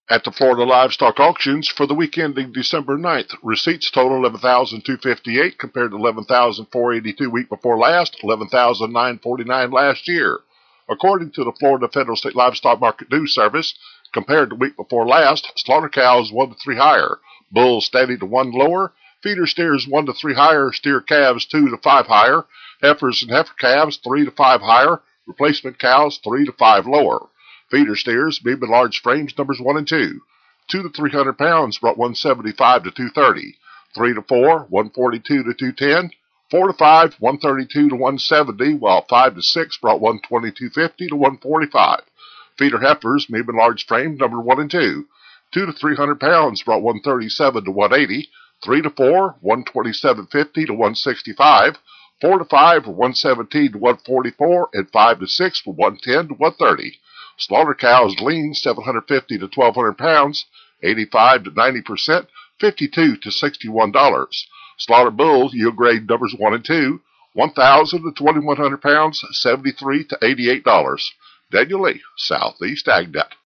At the Florida Livestock Auctions for the week ending December 9th, receipts total $11,258 compared to $11,482 week before last, $11,949 last year. According to the Florida Federal State Livestock Market News Service, compared to week before last, slaughter cows 1 to 3 higher, bulls steady to 1 lower, feeder steers 1 to 3 higher, steer calves 2 to 5 higher, heifers and heifer calves 3 to 5 higher, replacement cows 3 to 5 lower. Feeder steers, medium and large frames numbers 1 and 2. 2 to 300 pounds brought 175 to 230. 3 to 4, 142 to 210. 4 to 5, 132 to 170, while 5 to 6 brought 122.50 to 145. Feeder heifers, medium and large frame number 1 and 2. 2 to 300 pounds brought 137 to 180. 3 to 4, 127.50 to 165. 4 to 5, 117 to 144, and 5 to 6 from 110 to 130. Slaughter cows lean 750 to 1,200 pounds, 85 to 90%, $52 to $61. Slaughter bulls, yield grade numbers 1 and 2, 1,000 to 2,100 pounds, $73 to $88. Daniel Lee, Southeast AgNet.